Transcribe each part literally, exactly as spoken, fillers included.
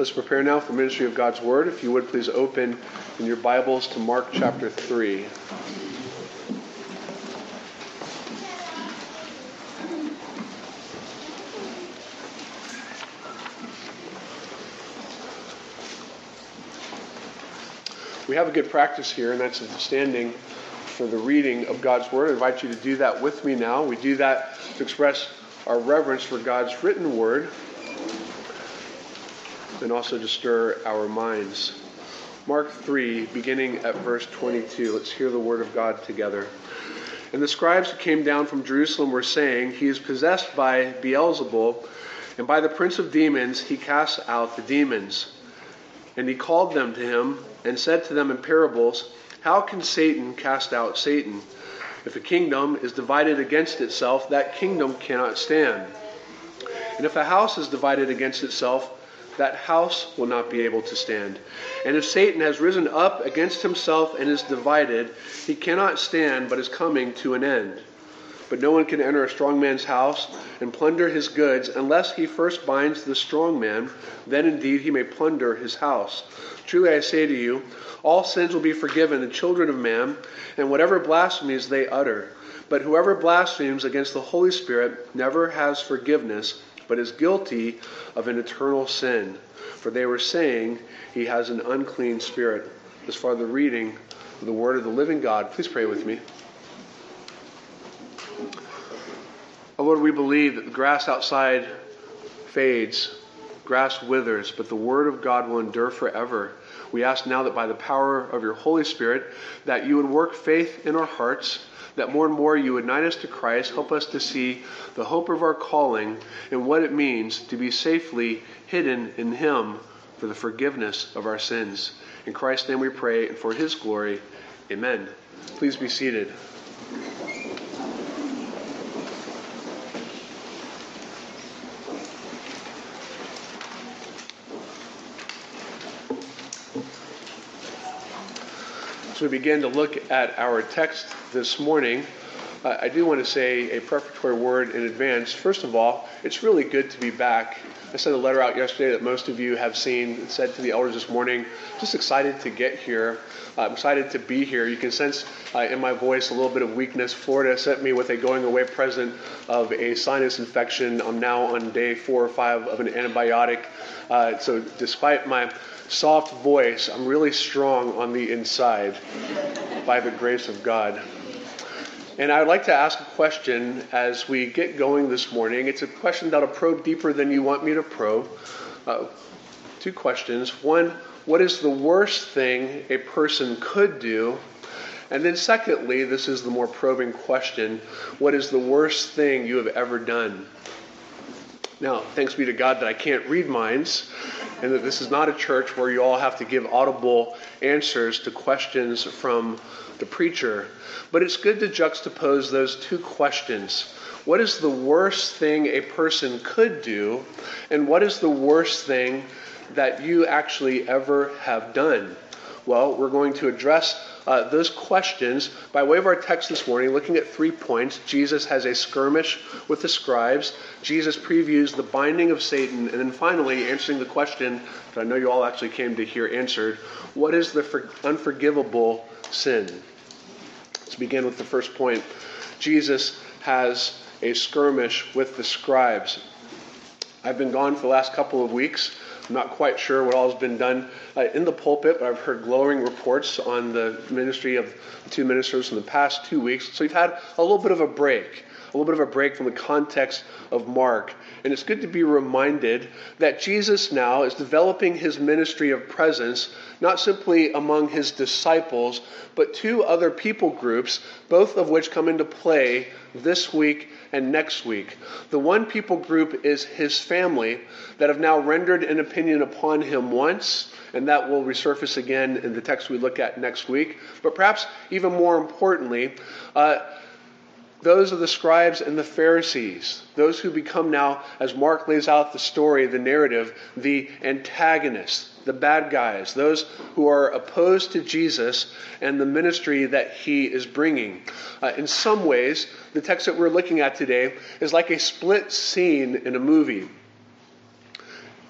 Let's prepare now for ministry of God's Word. If you would, please open in your Bibles to Mark chapter three. We have a good practice here, and that's standing for the reading of God's Word. I invite you to do that with me now. We do that to express our reverence for God's written Word and also to stir our minds. Mark three, beginning at verse twenty-two. Let's hear the Word of God together. And the scribes who came down from Jerusalem were saying, "He is possessed by Beelzebul, and by the prince of demons he casts out the demons." And he called them to him and said to them in parables, "How can Satan cast out Satan? If a kingdom is divided against itself, that kingdom cannot stand. And if a house is divided against itself, that house will not be able to stand. And if Satan has risen up against himself and is divided, he cannot stand, but is coming to an end. But no one can enter a strong man's house and plunder his goods unless he first binds the strong man. Then indeed he may plunder his house. Truly I say to you, all sins will be forgiven the children of man, and whatever blasphemies they utter. But whoever blasphemes against the Holy Spirit never has forgiveness, but is guilty of an eternal sin. For they were saying he has an unclean spirit." As far as the reading of the word of the living God, please pray with me. Oh Lord, we believe that the grass outside fades, grass withers, but the word of God will endure forever. We ask now that by the power of your Holy Spirit, that you would work faith in our hearts, that more and more you would unite us to Christ, help us to see the hope of our calling and what it means to be safely hidden in him for the forgiveness of our sins. In Christ's name we pray, and for his glory, amen. Please be seated. As we begin to look at our text this morning, uh, I do want to say a prefatory word in advance. First of all, it's really good to be back. I sent a letter out yesterday that most of you have seen. It said to the elders this morning, just excited to get here. Uh, I'm excited to be here. You can sense uh, in my voice a little bit of weakness. Florida sent me with a going away present of a sinus infection. I'm now on day four or five of an antibiotic. Uh, so despite my soft voice, I'm really strong on the inside by the grace of God. And I would like to ask a question as we get going this morning. It's a question that'll probe deeper than you want me to probe. Uh, two questions. One, what is the worst thing a person could do? And then secondly, this is the more probing question, what is the worst thing you have ever done? Now, thanks be to God that I can't read minds, and that this is not a church where you all have to give audible answers to questions from the preacher. But it's good to juxtapose those two questions. What is the worst thing a person could do? And what is the worst thing that you actually ever have done? Well, we're going to address uh, those questions by way of our text this morning, looking at three points. Jesus has a skirmish with the scribes. Jesus previews the binding of Satan. And then finally, answering the question that I know you all actually came to hear answered, what is the for- unforgivable sin? Let's begin with the first point. Jesus has a skirmish with the scribes. I've been gone for the last couple of weeks. I'm not quite sure what all has been done uh, in the pulpit, but I've heard glowing reports on the ministry of the two ministers in the past two weeks. So we've had a little bit of a break, a little bit of a break from the context of Mark. And it's good to be reminded that Jesus now is developing his ministry of presence, not simply among his disciples, but two other people groups, both of which come into play this week and next week. The one people group is his family that have now rendered an opinion upon him once, and that will resurface again in the text we look at next week. But perhaps even more importantly, uh, those are the scribes and the Pharisees, those who become now, as Mark lays out the story, the narrative, the antagonists, the bad guys, those who are opposed to Jesus and the ministry that he is bringing. Uh, in some ways, the text that we're looking at today is like a split scene in a movie.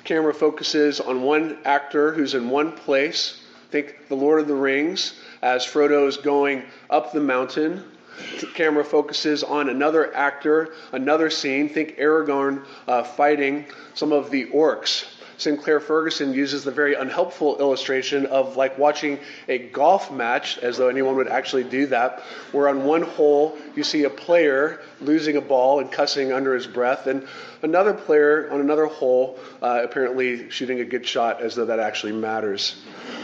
Camera focuses on one actor who's in one place. Think The Lord of the Rings as Frodo is going up the mountain. The camera focuses on another actor, another scene. Think Aragorn uh, fighting some of the orcs. Sinclair Ferguson uses the very unhelpful illustration of like watching a golf match, as though anyone would actually do that, where on one hole you see a player losing a ball and cussing under his breath, and another player on another hole uh, apparently shooting a good shot, as though that actually matters.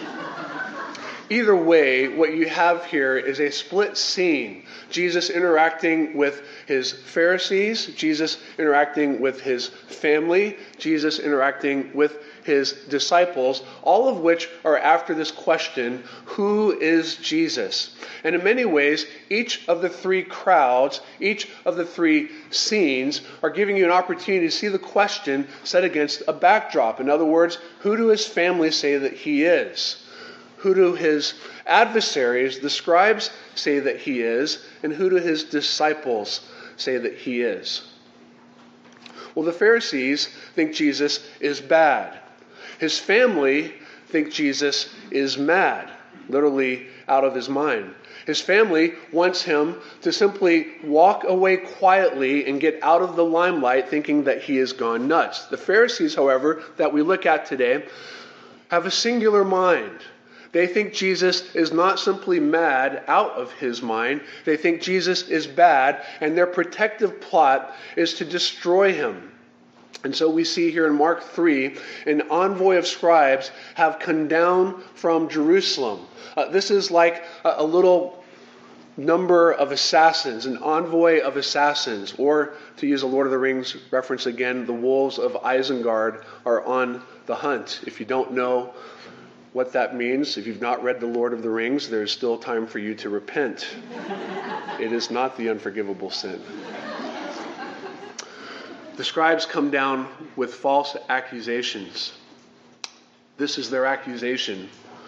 Either way, what you have here is a split scene. Jesus interacting with his Pharisees, Jesus interacting with his family, Jesus interacting with his disciples, all of which are after this question, who is Jesus? And in many ways, each of the three crowds, each of the three scenes are giving you an opportunity to see the question set against a backdrop. In other words, who do his family say that he is? Who do his adversaries, the scribes, say that he is? And who do his disciples say that he is? Well, the Pharisees think Jesus is bad. His family think Jesus is mad, literally out of his mind. His family wants him to simply walk away quietly and get out of the limelight, thinking that he has gone nuts. The Pharisees, however, that we look at today, have a singular mind. They think Jesus is not simply mad out of his mind. They think Jesus is bad, and their protective plot is to destroy him. And so we see here in Mark three, an envoy of scribes have come down from Jerusalem. Uh, this is like a, a little number of assassins, an envoy of assassins, or to use a Lord of the Rings reference again, the wolves of Isengard are on the hunt. If you don't know what that means, if you've not read The Lord of the Rings, there's still time for you to repent. It is not the unforgivable sin. The scribes come down with false accusations. This is their accusation.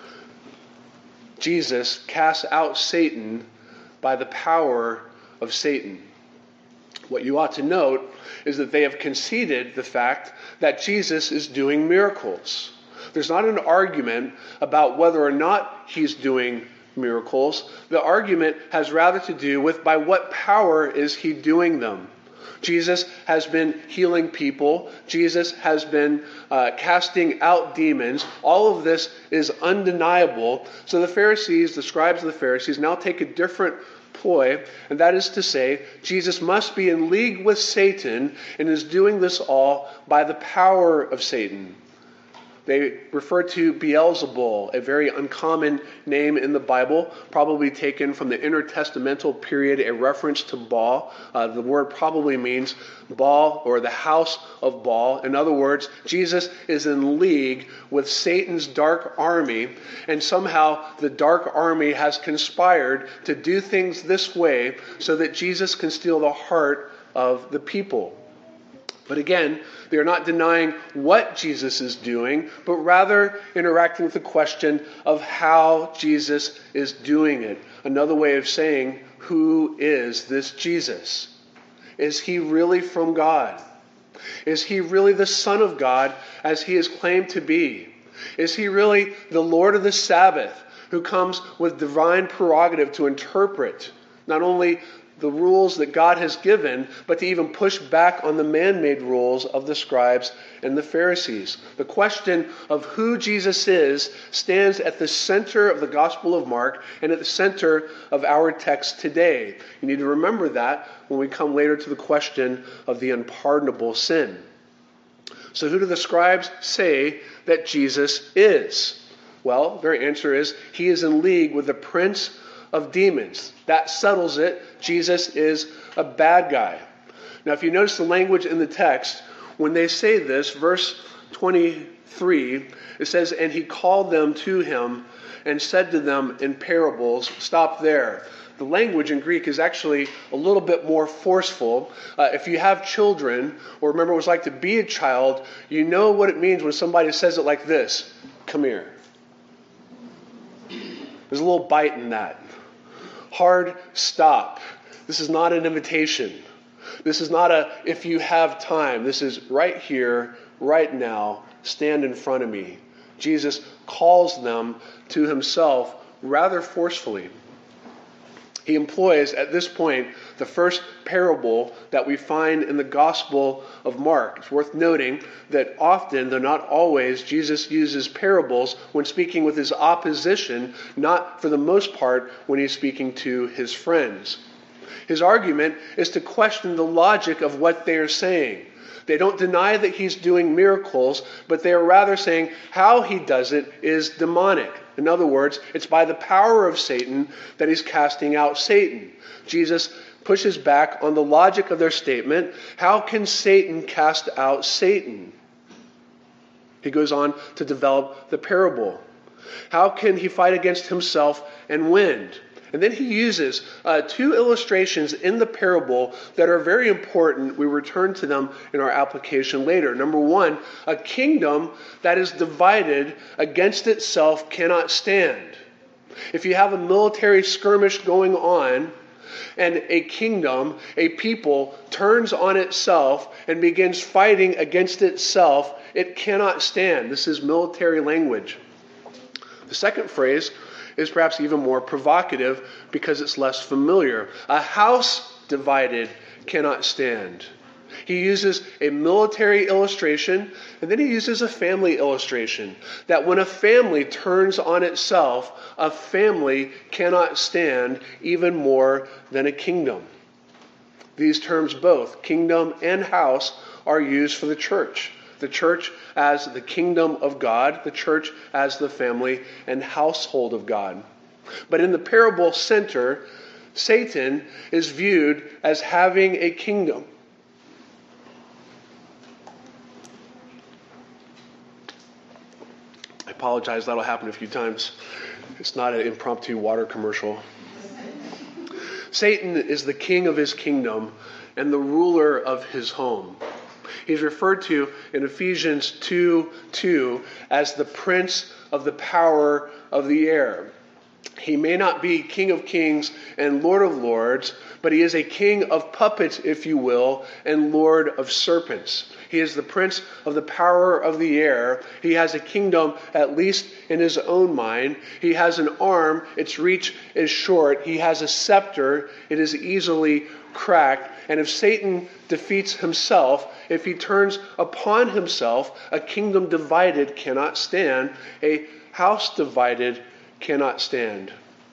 Jesus casts out Satan by the power of Satan. What you ought to note is that they have conceded the fact that Jesus is doing miracles. There's not an argument about whether or not he's doing miracles. The argument has rather to do with by what power is he doing them. Jesus has been healing people. Jesus has been uh, casting out demons. All of this is undeniable. So the Pharisees, the scribes of the Pharisees, now take a different ploy, and that is to say, Jesus must be in league with Satan and is doing this all by the power of Satan. They refer to Beelzebul, a very uncommon name in the Bible, probably taken from the intertestamental period, a reference to Baal. Uh, the word probably means Baal, or the house of Baal. In other words, Jesus is in league with Satan's dark army, and somehow the dark army has conspired to do things this way so that Jesus can steal the heart of the people. But again, they are not denying what Jesus is doing, but rather interacting with the question of how Jesus is doing it. Another way of saying, who is this Jesus? Is he really from God? Is he really the Son of God as he is claimed to be? Is he really the Lord of the Sabbath who comes with divine prerogative to interpret not only the rules that God has given, but to even push back on the man-made rules of the scribes and the Pharisees? The question of who Jesus is stands at the center of the Gospel of Mark and at the center of our text today. You need to remember that when we come later to the question of the unpardonable sin. So who do the scribes say that Jesus is? Well, their answer is he is in league with the prince of demons. That settles it. Jesus is a bad guy. Now, if you notice the language in the text, when they say this, verse twenty-three, it says, and he called them to him and said to them in parables. Stop there. The language in Greek is actually a little bit more forceful. Uh, if you have children, or remember what it was like to be a child, you know what it means when somebody says it like this. Come here. There's a little bite in that. Hard stop. This is not an invitation. This is not a if you have time. This is right here, right now. stand in front of me. Jesus calls them to himself rather forcefully. He employs, at this point, the first parable that we find in the Gospel of Mark. It's worth noting that often, though not always, Jesus uses parables when speaking with his opposition, not for the most part when he's speaking to his friends. His argument is to question the logic of what they are saying. They don't deny that he's doing miracles, but they are rather saying how he does it is demonic. In other words, it's by the power of Satan that he's casting out Satan. Jesus pushes back on the logic of their statement. How can Satan cast out Satan? He goes on to develop the parable. How can he fight against himself and win? And then he uses uh, two illustrations in the parable that are very important. We return to them in our application later. Number one, a kingdom that is divided against itself cannot stand. If you have a military skirmish going on, and a kingdom, a people, turns on itself and begins fighting against itself, it cannot stand. This is military language. The second phrase is perhaps even more provocative because it's less familiar. A house divided cannot stand. He uses a military illustration, and then he uses a family illustration. That when a family turns on itself, a family cannot stand even more than a kingdom. These terms, both kingdom and house, are used for the church. The church as the kingdom of God, the church as the family and household of God. But in the parable center, Satan is viewed as having a kingdom. I apologize, that'll happen a few times. It's not an impromptu water commercial. Satan is the king of his kingdom and the ruler of his home. He's referred to in Ephesians two two as the prince of the power of the air. He may not be King of Kings and Lord of Lords, but he is a king of puppets, if you will, and Lord of serpents. He is the prince of the power of the air. He has a kingdom, at least in his own mind. He has an arm, its reach is short. He has a scepter, it is easily cracked. And if Satan defeats himself, if he turns upon himself, a kingdom divided cannot stand. A house divided cannot stand.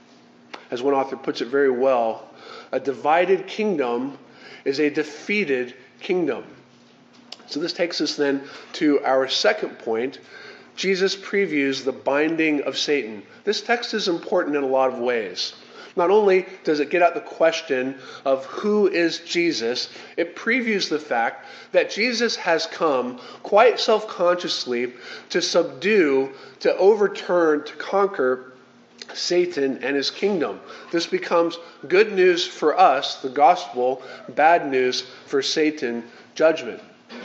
As one author puts it very well, a divided kingdom is a defeated kingdom. So this takes us then to our second point. Jesus previews the binding of Satan. This text is important in a lot of ways. Not only does it get at the question of who is Jesus, it previews the fact that Jesus has come quite self-consciously to subdue, to overturn, to conquer Satan and his kingdom. This becomes good news for us, the gospel, bad news for Satan, judgment.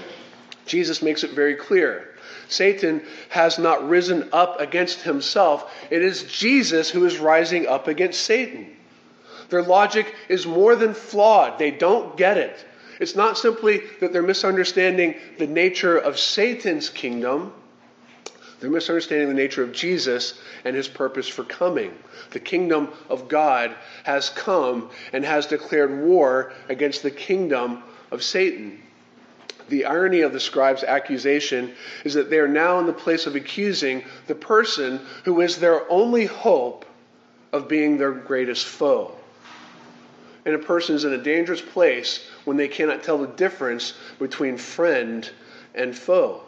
Jesus makes it very clear. Satan has not risen up against himself. It is Jesus who is rising up against Satan. Their logic is more than flawed. They don't get it. It's not simply that they're misunderstanding the nature of Satan's kingdom. They're misunderstanding the nature of Jesus and his purpose for coming. The kingdom of God has come and has declared war against the kingdom of Satan. The irony of the scribes' accusation is that they are now in the place of accusing the person who is their only hope of being their greatest foe. And a person is in a dangerous place when they cannot tell the difference between friend and foe.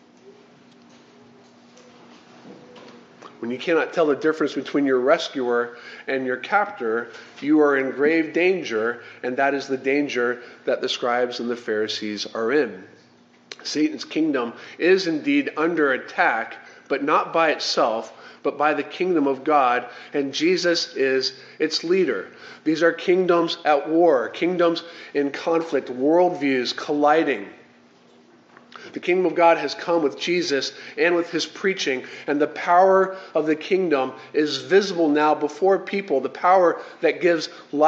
When you cannot tell the difference between your rescuer and your captor, you are in grave danger, and that is the danger that the scribes and the Pharisees are in. Satan's kingdom is indeed under attack, but not by itself, but by the kingdom of God, and Jesus is its leader. These are kingdoms at war, kingdoms in conflict, worldviews colliding. The kingdom of God has come with Jesus and with his preaching, and the power of the kingdom is visible now before people, the power that gives life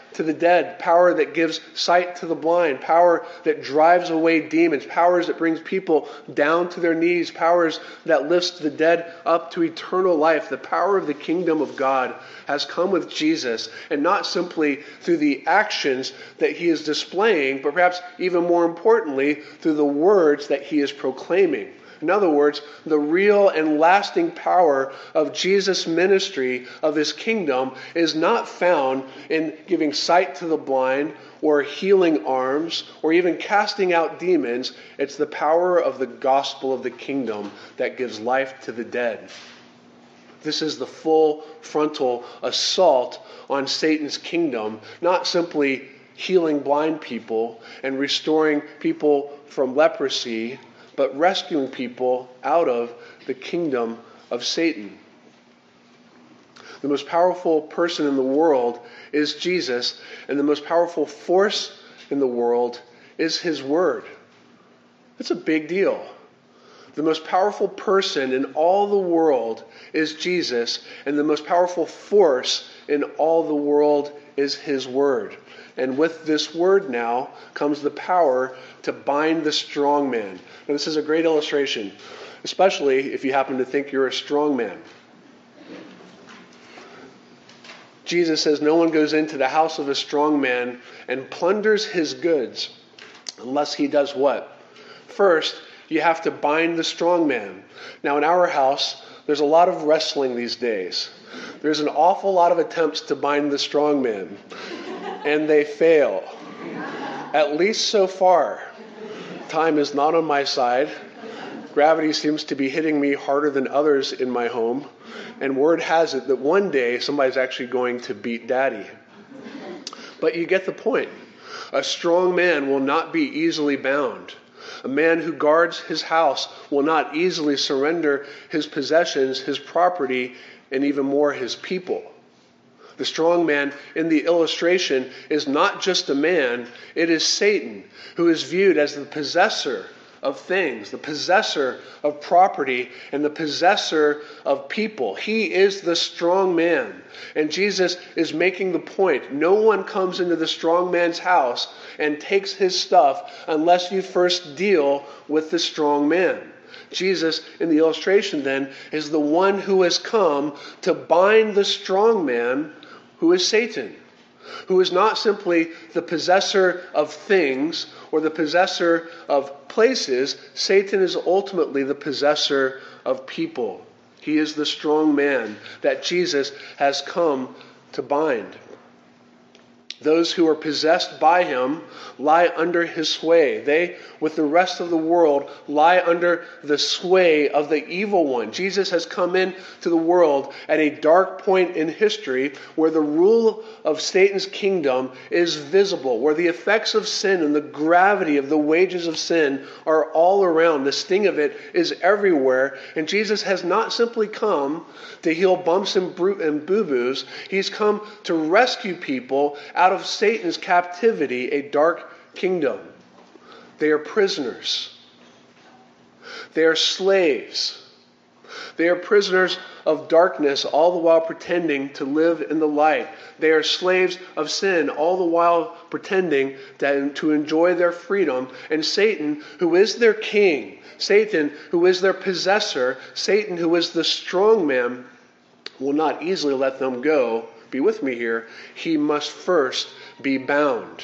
to the dead, power that gives sight to the blind, power that drives away demons, powers that brings people down to their knees, powers that lifts the dead up to eternal life. The power of the kingdom of God has come with Jesus, and not simply through the actions that he is displaying, but perhaps even more importantly, through the words that he is proclaiming. In other words, the real and lasting power of Jesus' ministry, of his kingdom, is not found in giving sight to the blind or healing arms or even casting out demons. It's the power of the gospel of the kingdom that gives life to the dead. This is the full frontal assault on Satan's kingdom, not simply healing blind people and restoring people from leprosy, but rescuing people out of the kingdom of Satan. The most powerful person in the world is Jesus, and the most powerful force in the world is his word. That's a big deal. The most powerful person in all the world is Jesus, and the most powerful force in all the world is his word. And with this word now comes the power to bind the strong man. Now, this is a great illustration, especially if you happen to think you're a strong man. Jesus says no one goes into the house of a strong man and plunders his goods unless he does what? First, you have to bind the strong man. Now, in our house, there's a lot of wrestling these days. There's an awful lot of attempts to bind the strong man, and they fail. At least so far. Time is not on my side. Gravity seems to be hitting me harder than others in my home. And word has it that one day somebody's actually going to beat Daddy. But you get the point. A strong man will not be easily bound. A man who guards his house will not easily surrender his possessions, his property, and even more his people. The strong man in the illustration is not just a man, it is Satan, who is viewed as the possessor of things, the possessor of property, and the possessor of people. He is the strong man. And Jesus is making the point, no one comes into the strong man's house and takes his stuff unless you first deal with the strong man. Jesus, in the illustration then, is the one who has come to bind the strong man, who is Satan, who is not simply the possessor of things or the possessor of places. Satan is ultimately the possessor of people. He is the strong man that Jesus has come to bind. Those who are possessed by him lie under his sway. They, with the rest of the world, lie under the sway of the evil one. Jesus has come into the world at a dark point in history where the rule of Satan's kingdom is visible, where the effects of sin and the gravity of the wages of sin are all around. The sting of it is everywhere. And Jesus has not simply come to heal bumps and boo-boos. He's come to rescue people out of Satan's captivity, a dark kingdom. They are prisoners. They are slaves. They are prisoners of darkness, all the while pretending to live in the light. They are slaves of sin, all the while pretending to, to enjoy their freedom. And Satan, who is their king, Satan, who is their possessor, Satan, who is the strong man, will not easily let them go. Be with me here. He must first be bound.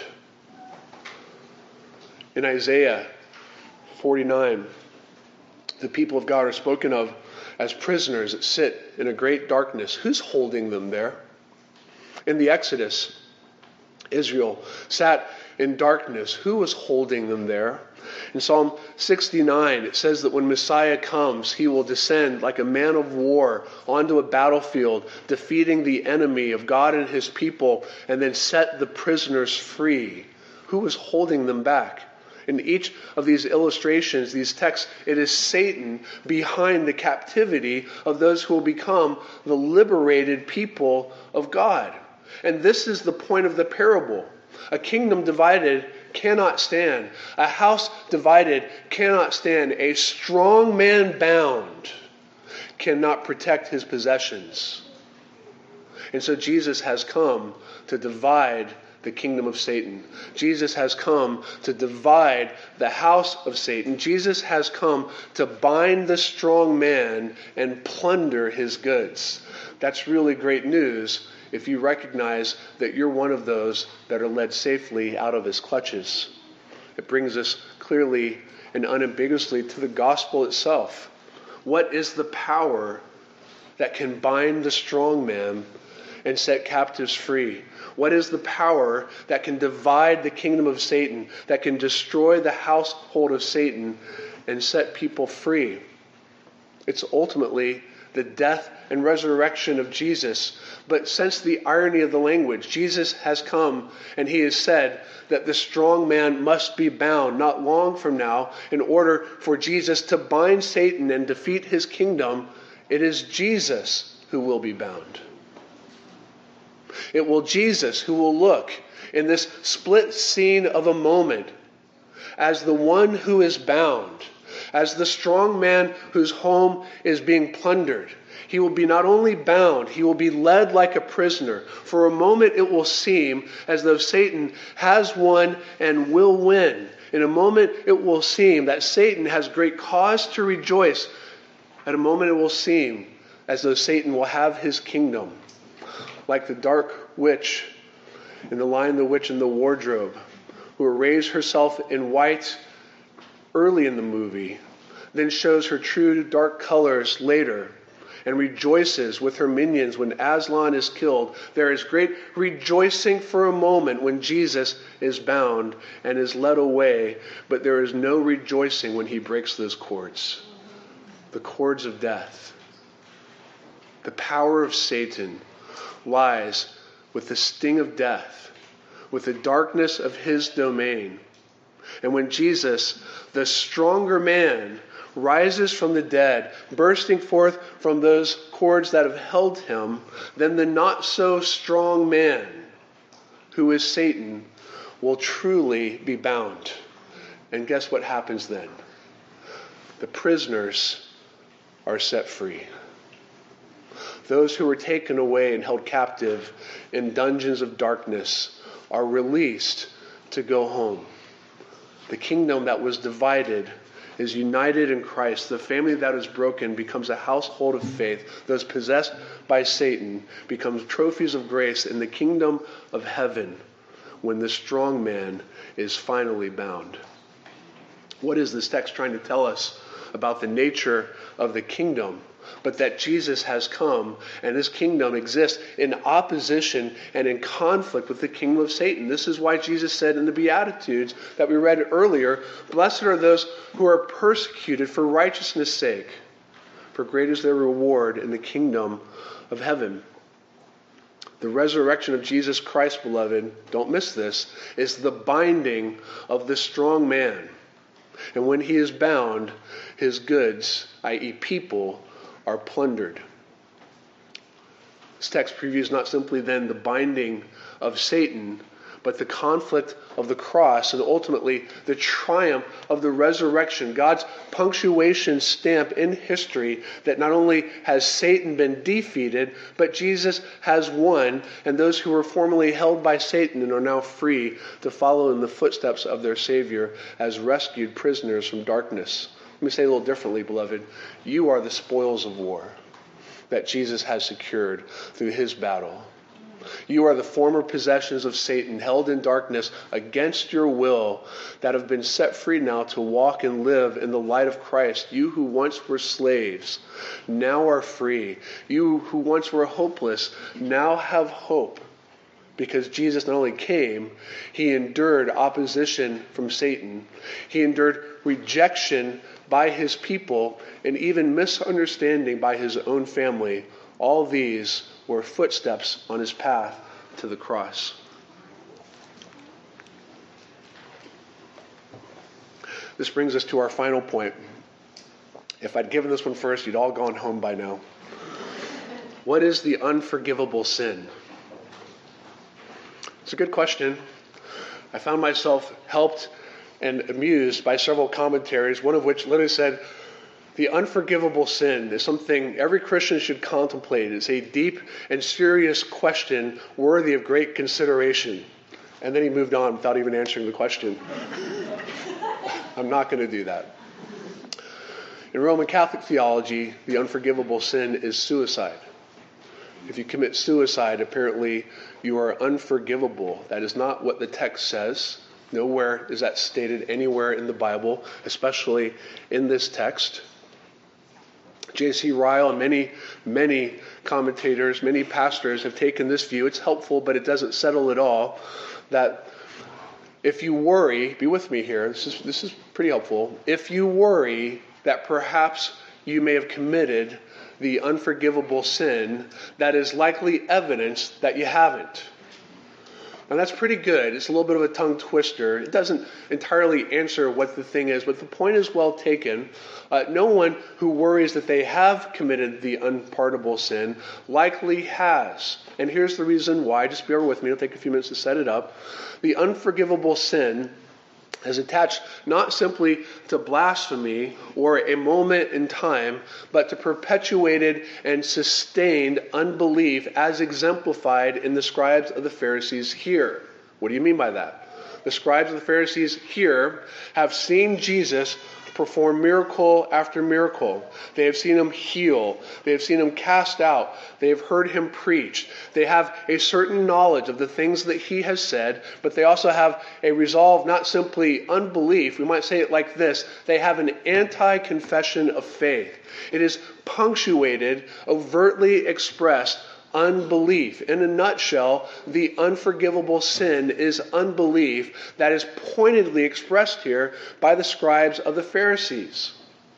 In Isaiah forty-nine, the people of God are spoken of as prisoners that sit in a great darkness. Who's holding them there? In the Exodus, Israel sat in darkness. Who was holding them there? In Psalm sixty-nine, it says that when Messiah comes, he will descend like a man of war onto a battlefield, defeating the enemy of God and his people, and then set the prisoners free. Who was holding them back? In each of these illustrations, these texts, it is Satan behind the captivity of those who will become the liberated people of God. And this is the point of the parable. A kingdom divided cannot stand. A house divided cannot stand. A strong man bound cannot protect his possessions. And so Jesus has come to divide the kingdom of Satan. Jesus has come to divide the house of Satan. Jesus has come to bind the strong man and plunder his goods. That's really great news if you recognize that you're one of those that are led safely out of his clutches. It brings us clearly and unambiguously to the gospel itself. What is the power that can bind the strong man and set captives free? What is the power that can divide the kingdom of Satan, that can destroy the household of Satan and set people free? It's ultimately the death and resurrection of Jesus. But sense the irony of the language. Jesus has come and he has said that the strong man must be bound not long from now in order for Jesus to bind Satan and defeat his kingdom. It is Jesus who will be bound. It will Jesus who will look in this split scene of a moment as the one who is bound, as the strong man whose home is being plundered. He will be not only bound, he will be led like a prisoner. For a moment it will seem as though Satan has won and will win. In a moment it will seem that Satan has great cause to rejoice. At a moment it will seem as though Satan will have his kingdom. Like the dark witch in The Lion, the Witch, and the Wardrobe, who arrays herself in white early in the movie, then shows her true dark colors later, and rejoices with her minions when Aslan is killed. There is great rejoicing for a moment when Jesus is bound and is led away, but there is no rejoicing when he breaks those cords, the cords of death. The power of Satan lies with the sting of death, with the darkness of his domain. And when Jesus, the stronger man, rises from the dead, bursting forth from those cords that have held him, then the not-so-strong man, who is Satan, will truly be bound. And guess what happens then? The prisoners are set free. Those who were taken away and held captive in dungeons of darkness are released to go home. The kingdom that was divided is united in Christ. The family that is broken becomes a household of faith. Those possessed by Satan becomes trophies of grace in the kingdom of heaven when the strong man is finally bound. What is this text trying to tell us about the nature of the kingdom? But that Jesus has come and his kingdom exists in opposition and in conflict with the kingdom of Satan. This is why Jesus said in the Beatitudes that we read earlier, "Blessed are those who are persecuted for righteousness' sake, for great is their reward in the kingdom of heaven." The resurrection of Jesus Christ, beloved, don't miss this, is the binding of the strong man. And when he is bound, his goods, that is people, are plundered. This text previews not simply then the binding of Satan, but the conflict of the cross and ultimately the triumph of the resurrection. God's punctuation stamp in history that not only has Satan been defeated, but Jesus has won, and those who were formerly held by Satan and are now free to follow in the footsteps of their Savior as rescued prisoners from darkness. Let me say it a little differently, beloved. You are the spoils of war that Jesus has secured through his battle. You are the former possessions of Satan held in darkness against your will that have been set free now to walk and live in the light of Christ. You who once were slaves now are free. You who once were hopeless now have hope. Because Jesus not only came, he endured opposition from Satan. He endured rejection by his people and even misunderstanding by his own family. All these were footsteps on his path to the cross. This brings us to our final point. If I'd given this one first, you'd all gone home by now. What is the unforgivable sin? It's a good question. I found myself helped and amused by several commentaries, one of which literally said, the unforgivable sin is something every Christian should contemplate. It's a deep and serious question worthy of great consideration. And then he moved on without even answering the question. I'm not going to do that. In Roman Catholic theology, the unforgivable sin is suicide. If you commit suicide, apparently you are unforgivable. That is not what the text says. Nowhere is that stated anywhere in the Bible, especially in this text. J C Ryle and many, many commentators, many pastors have taken this view. It's helpful, but it doesn't settle it all. That if you worry, be with me here, this is, this is pretty helpful. If you worry that perhaps you may have committed the unforgivable sin, that is likely evidence that you haven't. And that's pretty good. It's a little bit of a tongue twister. It doesn't entirely answer what the thing is, but the point is well taken. Uh, no one who worries that they have committed the unpardonable sin likely has. And here's the reason why. Just bear with me. It'll take a few minutes to set it up. The unforgivable sin is attached not simply to blasphemy or a moment in time, but to perpetuated and sustained unbelief as exemplified in the scribes of the Pharisees here. What do you mean by that? The scribes of the Pharisees here have seen Jesus perform miracle after miracle. They have seen him heal. They have seen him cast out. They have heard him preach. They have a certain knowledge of the things that he has said, but they also have a resolve, not simply unbelief. We might say it like this. They have an anti-confession of faith. It is punctuated, overtly expressed unbelief. In a nutshell, the unforgivable sin is unbelief that is pointedly expressed here by the scribes of the Pharisees.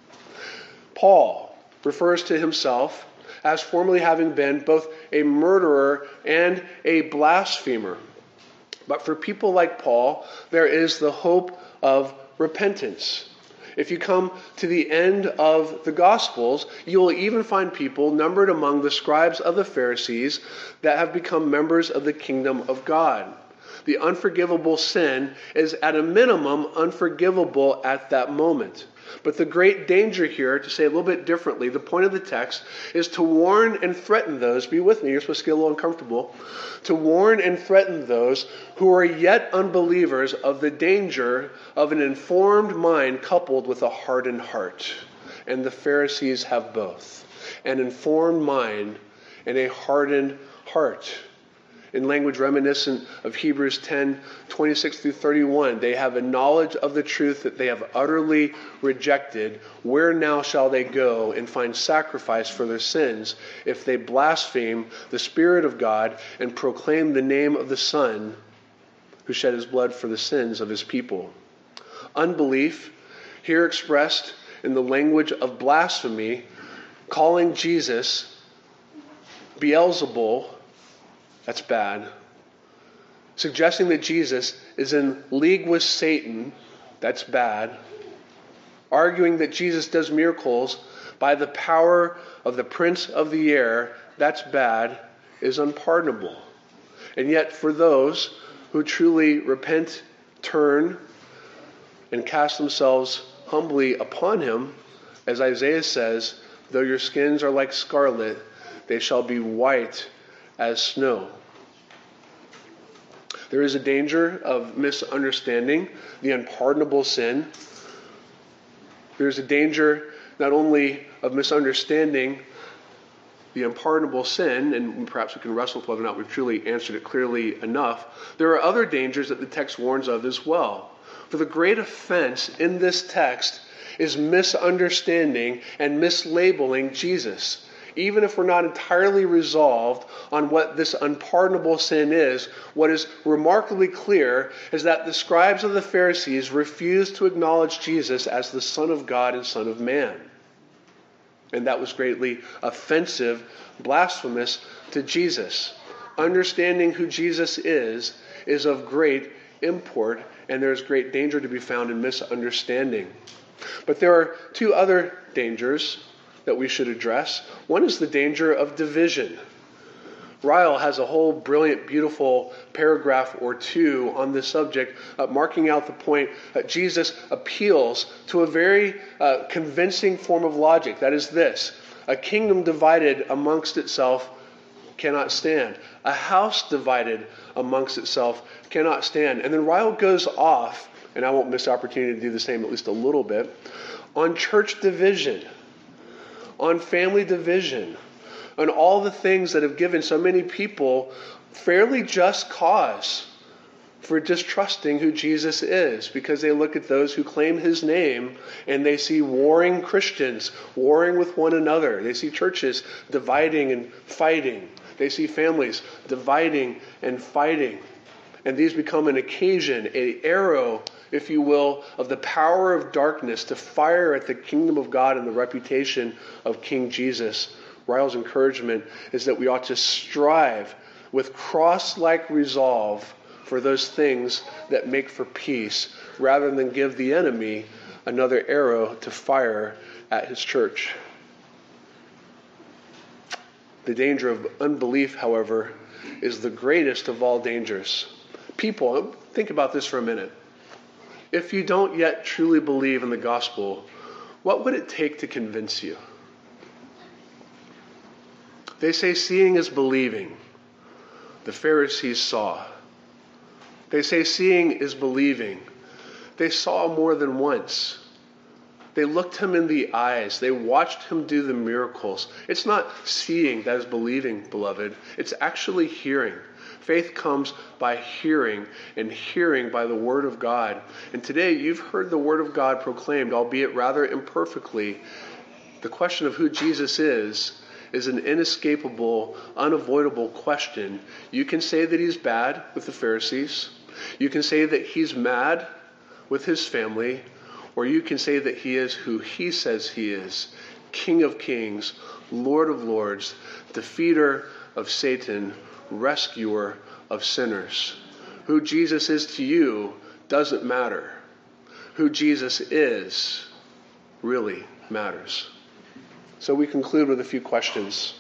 Paul refers to himself as formerly having been both a murderer and a blasphemer. But for people like Paul, there is the hope of repentance. If you come to the end of the Gospels, you will even find people numbered among the scribes of the Pharisees that have become members of the kingdom of God. The unforgivable sin is at a minimum unforgivable at that moment. But the great danger here, to say a little bit differently, the point of the text is to warn and threaten those, be with me, you're supposed to get a little uncomfortable, to warn and threaten those who are yet unbelievers of the danger of an informed mind coupled with a hardened heart. And the Pharisees have both, an informed mind and a hardened heart. In language reminiscent of Hebrews ten, twenty-six through thirty-one, they have a knowledge of the truth that they have utterly rejected. Where now shall they go and find sacrifice for their sins if they blaspheme the Spirit of God and proclaim the name of the Son who shed his blood for the sins of his people? Unbelief, here expressed in the language of blasphemy, calling Jesus Beelzebul, that's bad. Suggesting that Jesus is in league with Satan, that's bad. Arguing that Jesus does miracles by the power of the prince of the air, that's bad, is unpardonable. And yet for those who truly repent, turn, and cast themselves humbly upon him, as Isaiah says, though your skins are like scarlet, they shall be white as snow. There is a danger of misunderstanding the unpardonable sin. There's a danger not only of misunderstanding the unpardonable sin, and perhaps we can wrestle with whether or not we've truly answered it clearly enough. There are other dangers that the text warns of as well. For the great offense in this text is misunderstanding and mislabeling Jesus. Even if we're not entirely resolved on what this unpardonable sin is, what is remarkably clear is that the scribes of the Pharisees refused to acknowledge Jesus as the Son of God and Son of Man. And that was greatly offensive, blasphemous to Jesus. Understanding who Jesus is is of great import, and there is great danger to be found in misunderstanding. But there are two other dangers that we should address. One is the danger of division. Ryle has a whole brilliant, beautiful paragraph or two on this subject, uh, marking out the point that Jesus appeals to a very uh, convincing form of logic. That is this: a kingdom divided amongst itself cannot stand. A house divided amongst itself cannot stand. And then Ryle goes off, and I won't miss the opportunity to do the same at least a little bit, on church division, on family division, on all the things that have given so many people fairly just cause for distrusting who Jesus is, because they look at those who claim his name and they see warring Christians warring with one another. They see churches dividing and fighting. They see families dividing and fighting. And these become an occasion, an arrow, if you will, of the power of darkness to fire at the kingdom of God and the reputation of King Jesus. Ryle's encouragement is that we ought to strive with cross-like resolve for those things that make for peace, rather than give the enemy another arrow to fire at his church. The danger of unbelief, however, is the greatest of all dangers. People, think about this for a minute. If you don't yet truly believe in the gospel, what would it take to convince you? They say seeing is believing. The Pharisees saw. They say seeing is believing. They saw more than once. They looked him in the eyes. They watched him do the miracles. It's not seeing that is believing, beloved. It's actually hearing. Faith comes by hearing, and hearing by the word of God. And today you've heard the word of God proclaimed, albeit rather imperfectly. The question of who Jesus is is an inescapable, unavoidable question. You can say that he's bad with the Pharisees. You can say that he's mad with his family. Or you can say that he is who he says he is, King of kings, Lord of lords, defeater of Satan, rescuer of sinners. Who Jesus is to you doesn't matter. Who Jesus is really matters. So we conclude with a few questions.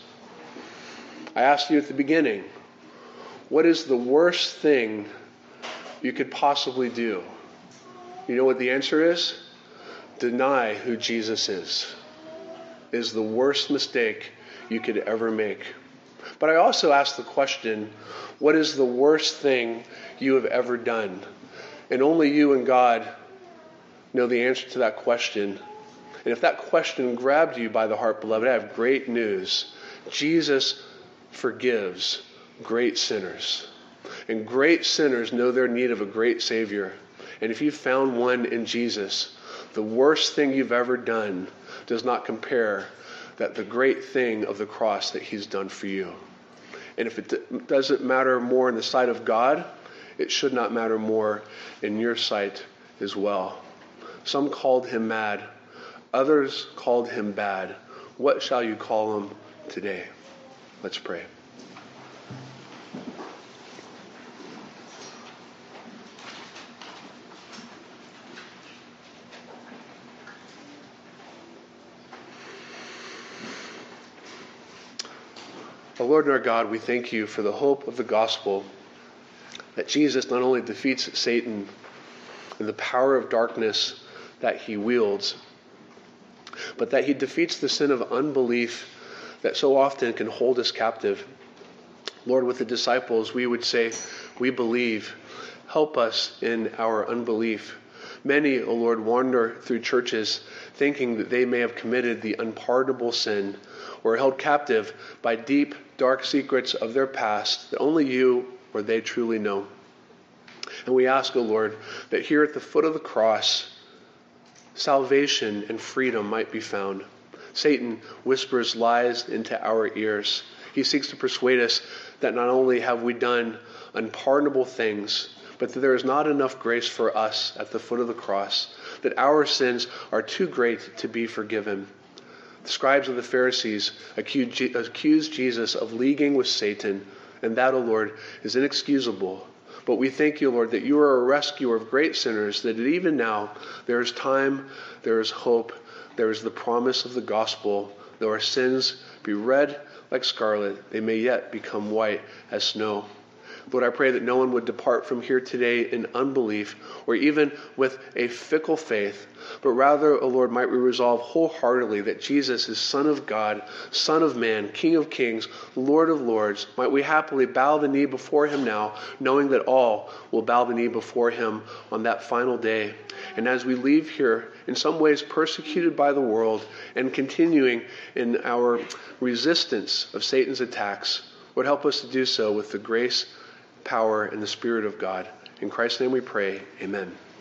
I asked you at the beginning, what is the worst thing you could possibly do? You know what the answer is? Deny who Jesus is. Is the worst mistake you could ever make. But I also asked the question, what is the worst thing you have ever done? And only you and God know the answer to that question. And if that question grabbed you by the heart, beloved, I have great news. Jesus forgives great sinners. And great sinners know their need of a great Savior. And if you've found one in Jesus, the worst thing you've ever done does not compare that the great thing of the cross that he's done for you. And if it doesn't matter more in the sight of God, it should not matter more in your sight as well. Some called him mad. Others called him bad. What shall you call him today? Let's pray. O Lord and our God, we thank you for the hope of the gospel, that Jesus not only defeats Satan and the power of darkness that he wields, but that he defeats the sin of unbelief that so often can hold us captive. Lord, with the disciples, we would say, we believe. Help us in our unbelief. Many, O Lord, wander through churches thinking that they may have committed the unpardonable sin or held captive by deep, dark secrets of their past that only you or they truly know. And we ask, O Lord, that here at the foot of the cross, salvation and freedom might be found. Satan whispers lies into our ears. He seeks to persuade us that not only have we done unpardonable things, but that there is not enough grace for us at the foot of the cross, that our sins are too great to be forgiven. The scribes of the Pharisees accused Jesus of leaguing with Satan, and that, O Lord, is inexcusable. But we thank you, Lord, that you are a rescuer of great sinners, that even now there is time, there is hope, there is the promise of the gospel. Though our sins be red like scarlet, they may yet become white as snow. Lord, I pray that no one would depart from here today in unbelief or even with a fickle faith, but rather, O Lord, might we resolve wholeheartedly that Jesus is Son of God, Son of Man, King of Kings, Lord of Lords. Might we happily bow the knee before him now, knowing that all will bow the knee before him on that final day. And as we leave here, in some ways persecuted by the world and continuing in our resistance of Satan's attacks, Lord, help us to do so with the grace, power, and the Spirit of God. In Christ's name we pray, amen.